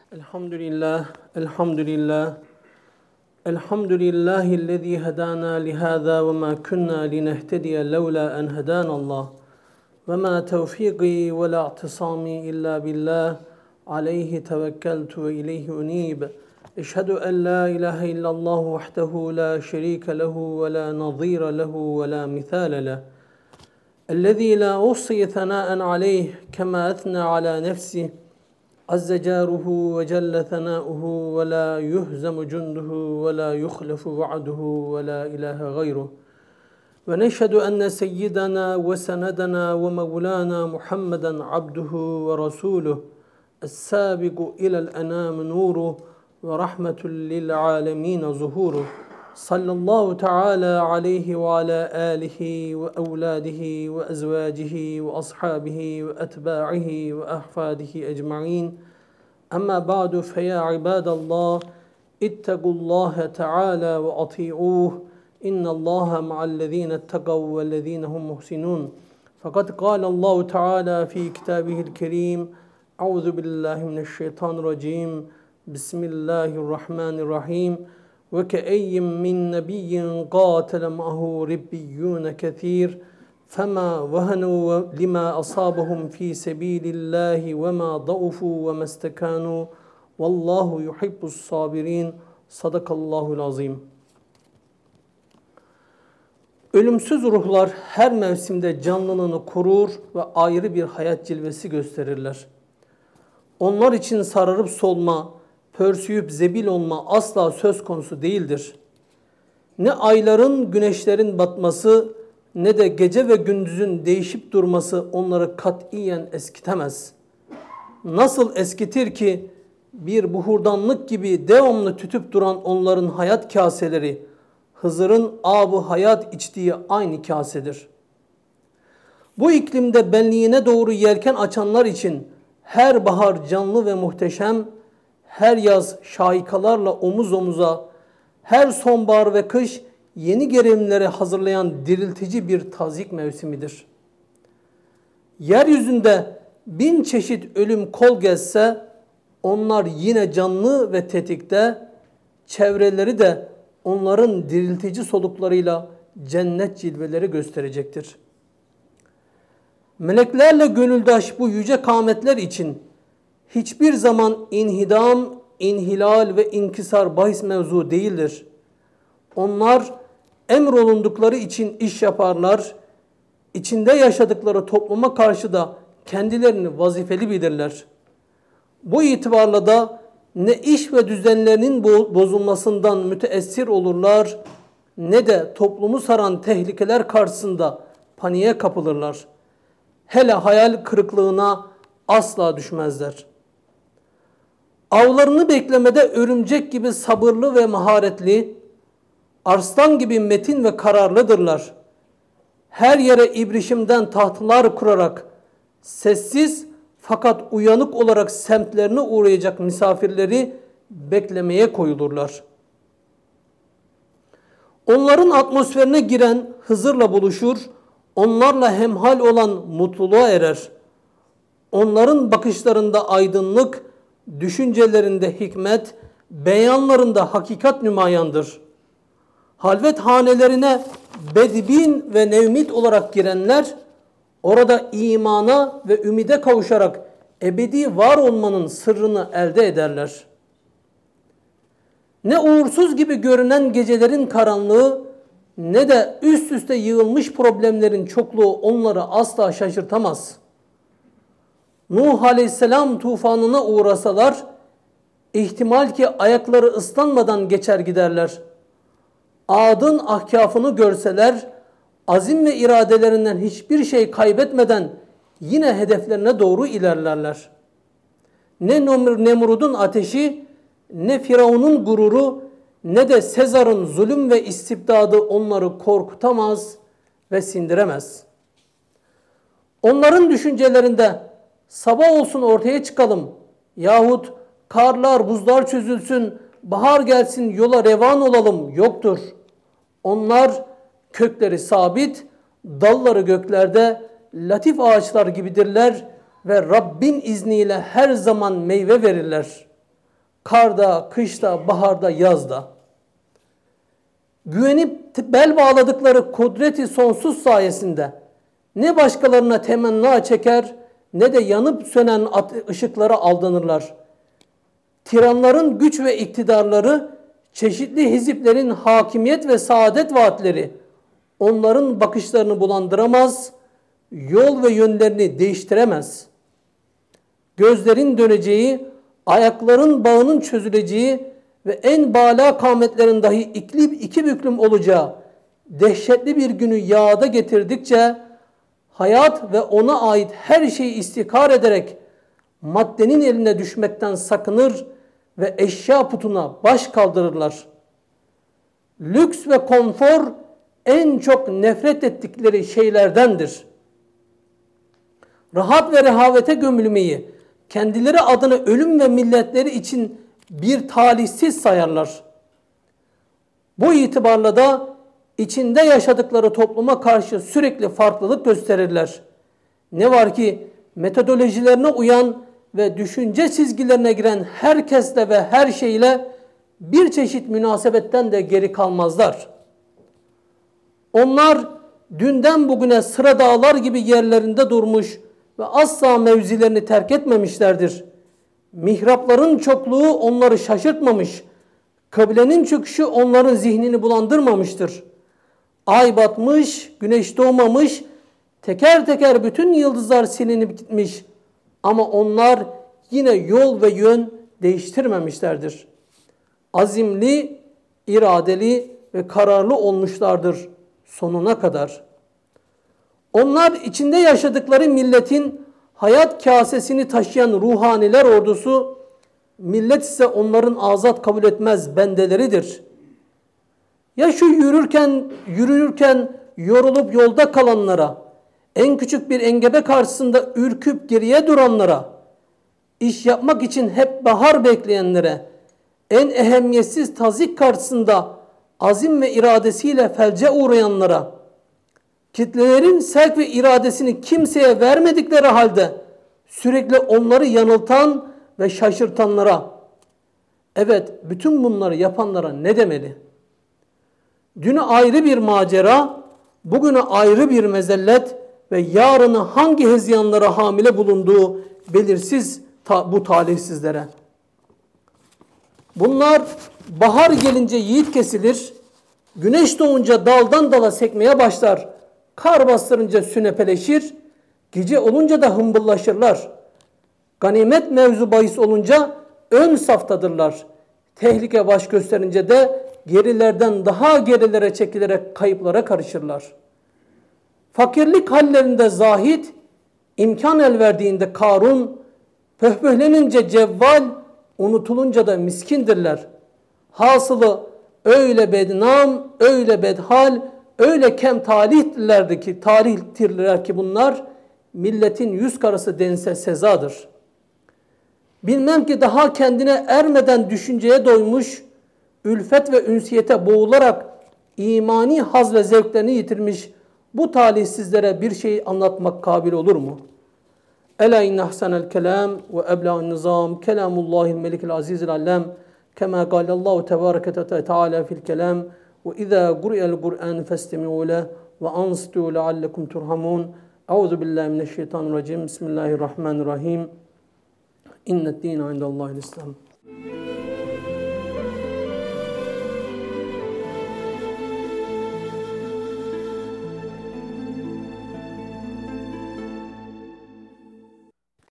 Elhamdülillah, elhamdülillah, elhamdülillahillezî hedâna lihâzâ ve mâ kunnâ linehtediye levlâ en hedânallah ve mâ tevfîqî ve lâ i'tisâmî illâ billah, aleyhi tevekkeltu ve ileyhi unîb. Eşhedü en lâ ilâhe illallah vahdehu lâ şerîke lehu ve lâ nazîre lehu ve lâ mithâle leh. Ellezî lâ uhsî thenâen aleyh kemâ ethnâ alâ nefsih. عز جاره وجل ثناؤه ولا يهزم جنده ولا يخلف وعده ولا إله غيره ونشهد أن سيدنا وسندنا ومولانا محمدا عبده ورسوله السابق إلى الأنام نوره ورحمة للعالمين ظهوره صلى الله تعالى عليه وعلى آله وأولاده وأزواجه وأصحابه وأتباعه وأحفاده أجمعين أما بعد فيا عباد الله اتقوا الله تعالى وأطيعوه إن الله مع الذين اتقوا والذين هم محسنون فقد قال الله تعالى في كتابه الكريم أعوذ بالله من الشيطان الرجيم بسم الله الرحمن الرحيم وكأي من نبي قاتل معه ربيون كثير فما وهنوا لما أصابهم في سبيل الله وما ضعفوا وما استكانوا والله يحب الصابرين صدق الله العظيم. Ölümsüz ruhlar her mevsimde canlılığını korur ve ayrı bir hayat cilvesi gösterirler. Onlar için sararıp solma, pörsüyüp zebil olma asla söz konusu değildir. Ne ayların, güneşlerin batması ne de gece ve gündüzün değişip durması onları katiyen eskitemez. Nasıl eskitir ki bir buhurdanlık gibi devamlı tütüp duran onların hayat kaseleri, Hızır'ın ab-ı hayat içtiği aynı kasedir. Bu iklimde benliğine doğru yelken açanlar için her bahar canlı ve muhteşem, her yaz şahikalarla omuz omuza, her sonbahar ve kış yeni gerilimleri hazırlayan diriltici bir tazyik mevsimidir. Yeryüzünde 1000 çeşit ölüm kol gezse, onlar yine canlı ve tetikte, çevreleri de onların diriltici soluklarıyla cennet cilveleri gösterecektir. Meleklerle gönüldaş bu yüce kâmetler için hiçbir zaman inhidam, inhilal ve inkisar bahis mevzu değildir. Onlar emrolundukları için iş yaparlar, içinde yaşadıkları topluma karşı da kendilerini vazifeli bilirler. Bu itibarla da ne iş ve düzenlerinin bozulmasından müteessir olurlar, ne de toplumu saran tehlikeler karşısında paniğe kapılırlar. Hele hayal kırıklığına asla düşmezler. Avlarını beklemede örümcek gibi sabırlı ve maharetli, arslan gibi metin ve kararlıdırlar. Her yere ibrişimden tahtlar kurarak, sessiz fakat uyanık olarak semtlerine uğrayacak misafirleri beklemeye koyulurlar. Onların atmosferine giren Hızır'la buluşur, onlarla hemhal olan mutluluğa erer. Onların bakışlarında aydınlık, düşüncelerinde hikmet, beyanlarında hakikat nümayandır. Halvet hanelerine bedbin ve nevmit olarak girenler, orada imana ve ümide kavuşarak ebedi var olmanın sırrını elde ederler. Ne uğursuz gibi görünen gecelerin karanlığı, ne de üst üste yığılmış problemlerin çokluğu onları asla şaşırtamaz. Nuh Aleyhisselam tufanına uğrasalar, ihtimal ki ayakları ıslanmadan geçer giderler. Ad'ın ahkâfını görseler, azim ve iradelerinden hiçbir şey kaybetmeden yine hedeflerine doğru ilerlerler. Ne Nemrud'un ateşi, ne Firavun'un gururu, ne de Sezar'ın zulüm ve istibdadı onları korkutamaz ve sindiremez. Onların düşüncelerinde sabah olsun ortaya çıkalım yahut karlar, buzlar çözülsün, bahar gelsin yola revan olalım yoktur. Onlar kökleri sabit, dalları göklerde latif ağaçlar gibidirler ve Rabbin izniyle her zaman meyve verirler. Karda, kışta, baharda, yazda. Güvenip bel bağladıkları kudreti sonsuz sayesinde ne başkalarına temenna çeker ne de yanıp sönen ışıklara aldanırlar. Tiranların güç ve iktidarları, çeşitli hiziplerin hakimiyet ve saadet vaatleri onların bakışlarını bulandıramaz, yol ve yönlerini değiştiremez. Gözlerin döneceği, ayakların bağının çözüleceği ve en bâlâ kâmetlerin dahi iki büklüm olacağı dehşetli bir günü yağda getirdikçe hayat ve ona ait her şeyi istikrar ederek maddenin eline düşmekten sakınır ve eşya putuna baş kaldırırlar. Lüks ve konfor en çok nefret ettikleri şeylerdendir. Rahat ve rehavete gömülmeyi kendileri adına ölüm ve milletleri için bir talihsiz sayarlar. Bu itibarla da içinde yaşadıkları topluma karşı sürekli farklılık gösterirler. Ne var ki metodolojilerine uyan ve düşünce çizgilerine giren herkesle ve her şeyle bir çeşit münasebetten de geri kalmazlar. Onlar dünden bugüne sıra dağlar gibi yerlerinde durmuş ve asla mevzilerini terk etmemişlerdir. Mihrapların çokluğu onları şaşırtmamış, kıblenin çöküşü onların zihnini bulandırmamıştır. Ay batmış, güneş doğmamış, teker teker bütün yıldızlar silinip gitmiş ama onlar yine yol ve yön değiştirmemişlerdir. Azimli, iradeli ve kararlı olmuşlardır sonuna kadar. Onlar içinde yaşadıkları milletin hayat kasesini taşıyan ruhaniler ordusu, millet ise onların azat kabul etmez bendeleridir. Ya şu yürürken yorulup yolda kalanlara, en küçük bir engebe karşısında ürküp geriye duranlara, iş yapmak için hep bahar bekleyenlere, en ehemmiyetsiz tazik karşısında azim ve iradesiyle felce uğrayanlara, kitlelerin sevk ve iradesini kimseye vermedikleri halde sürekli onları yanıltan ve şaşırtanlara, evet bütün bunları yapanlara ne demeli? Dünü ayrı bir macera, bugünü ayrı bir mezellet ve yarını hangi hezyanlara hamile bulunduğu belirsiz bu talihsizlere. Bunlar bahar gelince yiğit kesilir, güneş doğunca daldan dala sekmeye başlar, kar bastırınca sünepeleşir, gece olunca da hımbıllaşırlar. Ganimet mevzu bahis olunca ön saftadırlar. Tehlike baş gösterince de gerilerden daha gerilere çekilerek kayıplara karışırlar. Fakirlik hallerinde zahit, imkan el verdiğinde Karun, pöhpöhlenince cevval, unutulunca da miskindirler. Hasılı öyle bednam, öyle bedhal, öyle kem talihtirler ki bunlar milletin yüz karası dense sezadır. Bilmem ki daha kendine ermeden düşünceye doymuş, ülfet ve ünsiyete boğularak imani haz ve zevklerini yitirmiş bu talihsizlere bir şey anlatmak kabil olur mu? Ela inne ahsenel kelam ve ebla'un nizam kelamullahil melikil azizil allem kema galallahu tebareke teala fil kelam ve izâ guri'el Kur'an festemi'u leh ve ansitu leallekum turhamun. Euzu billahi mineşşeytanirracim. Bismillahirrahmanirrahim. İnned dîne indellâhil İslam.